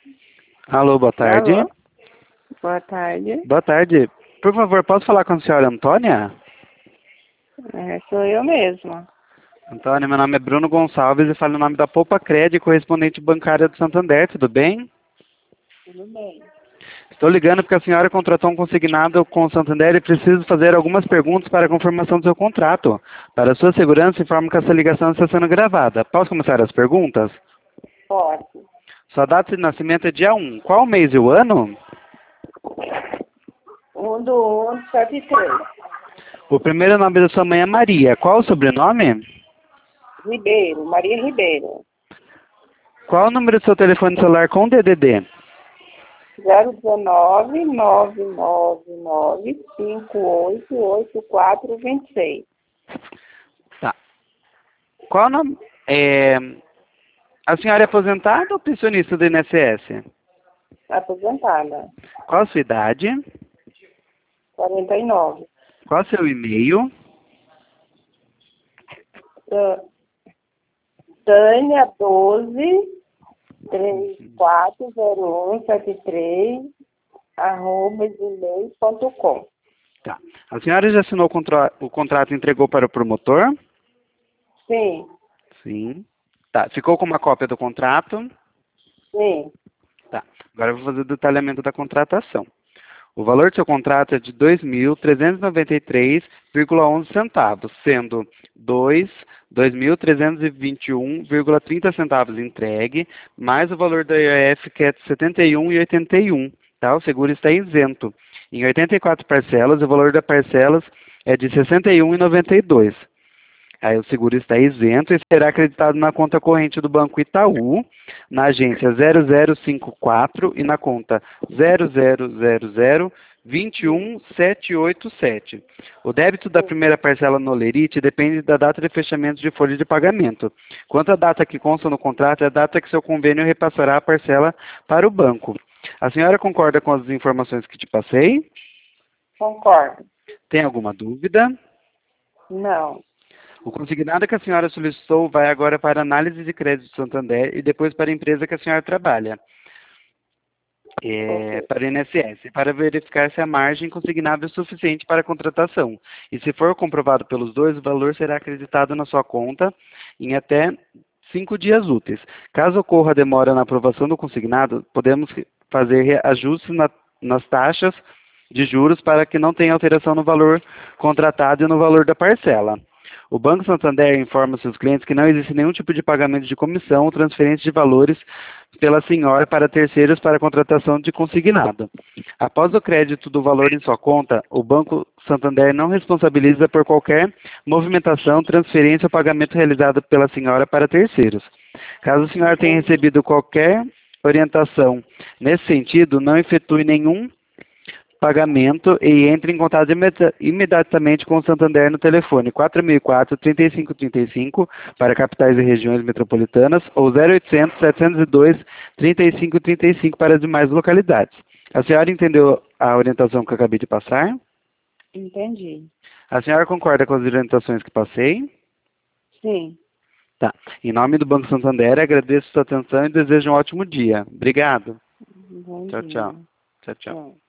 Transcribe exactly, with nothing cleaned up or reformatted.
Alô, boa tarde. Alô? Boa tarde. Boa tarde. Por favor, posso falar com a senhora Antônia? É, sou eu mesma. Antônia, meu nome é Bruno Gonçalves e falo em nome da Poupa Cred, correspondente bancária do Santander, tudo bem? Tudo bem. Estou ligando porque a senhora contratou um consignado com o Santander e preciso fazer algumas perguntas para a confirmação do seu contrato. Para sua segurança, informo que essa ligação está sendo gravada. Posso começar as perguntas? Pode. Sua data de nascimento é dia um. Qual o mês e o ano? Um do um, sete três. O primeiro nome da sua mãe é Maria. Qual o sobrenome? Ribeiro, Maria Ribeiro. Qual o número do seu telefone celular com D D D? zero um nove, nove nove nove, cinco oito oito quatro dois seis. Tá. Qual o nome? É... A senhora é aposentada ou pensionista do I N S S? Aposentada. Qual a sua idade? quarenta e nove. Qual o seu e-mail? Ta- Tânia doze, três quatro zero um sete três, arroba gmail ponto com. Tá. A senhora já assinou o, contra... o contrato e entregou para o promotor? Sim, Sim. Tá. Ficou com uma cópia do contrato? sim. Tá. Agora eu vou fazer o detalhamento da contratação. O valor do seu contrato é de dois mil trezentos e noventa e três vírgula onze centavos, sendo dois mil trezentos e vinte e um vírgula trinta centavos entregue, mais o valor da I O F, que é de setenta e um vírgula oitenta e um. Tá? O seguro está isento. Em oitenta e quatro parcelas, o valor das parcelas é de sessenta e um vírgula noventa e dois. Aí o seguro está isento e será acreditado na conta corrente do Banco Itaú, na agência zero zero cinco quatro e na conta zero zero zero zero dois um sete oito sete. O débito da primeira parcela no Lerite depende da data de fechamento de folha de pagamento. Quanto à data que consta no contrato, é a data que seu convênio repassará a parcela para o banco. A senhora concorda com as informações que te passei? Concordo. Tem alguma dúvida? Não. O consignado que a senhora solicitou vai agora para a análise de crédito do Santander e depois para a empresa que a senhora trabalha, é, Ok. para o I N S S, para verificar se a margem consignada é suficiente para a contratação. E se for comprovado pelos dois, o valor será acreditado na sua conta em até cinco dias úteis. Caso ocorra demora na aprovação do consignado, podemos fazer ajustes na, nas taxas de juros para que não tenha alteração no valor contratado e no valor da parcela. O Banco Santander informa seus clientes que não existe nenhum tipo de pagamento de comissão ou transferência de valores pela senhora para terceiros para a contratação de consignado. Após o crédito do valor em sua conta, o Banco Santander não responsabiliza por qualquer movimentação, transferência ou pagamento realizado pela senhora para terceiros. Caso a senhora tenha Entendi. recebido qualquer orientação nesse sentido, não efetue nenhum pagamento e entre em contato imedi- imediatamente com o Santander no telefone quatro mil e quatro, trinta e cinco trinta e cinco para capitais e regiões metropolitanas ou zero oitocentos, setecentos e dois, trinta e cinco trinta e cinco para as demais localidades. A senhora entendeu a orientação que eu acabei de passar? Entendi. A senhora concorda com as orientações que passei? Sim. Tá. Em nome do Banco Santander, agradeço sua atenção e desejo um ótimo dia. Obrigado. Bom Tchau, tchau. dia. Tchau, tchau. Tchau.